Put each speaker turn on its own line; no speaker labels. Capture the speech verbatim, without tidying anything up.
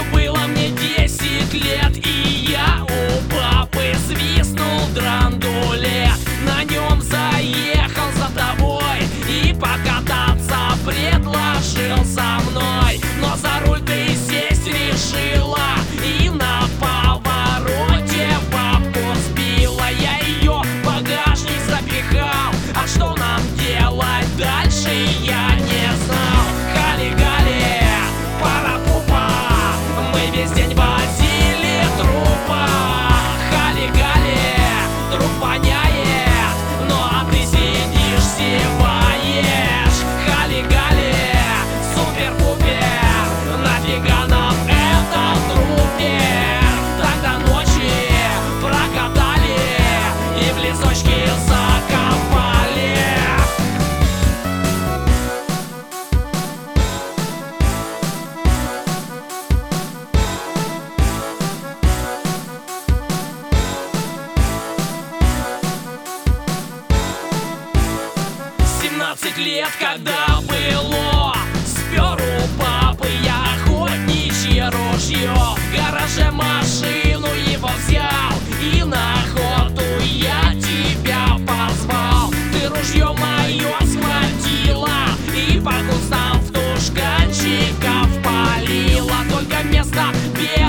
было мне десять лет, и я у папы свистнул драндулет. На нем заехал за тобой и покататься предложил со мной. Но за руль ты сесть решила и на повороте бабку сбила. Я ее в багажник запихал, а что нам делать дальше я не знал. Хали-гали, пара-пупа, мы весь день возили трупа. Хали-гали, труп воняет, ну а ты сидишь, зеваешь. Хали-гали, супер-пупер, нафига нам этот трупер? Тогда ночи прокатали и в лесочке закопали. Семнадцать лет, когда было, спер у папы я охотничье ружье. В гараже машину его взял и на охоту я тебя позвал. Ты ружье мое схватила и по кустам в тушканчиков палила. Только вместо белого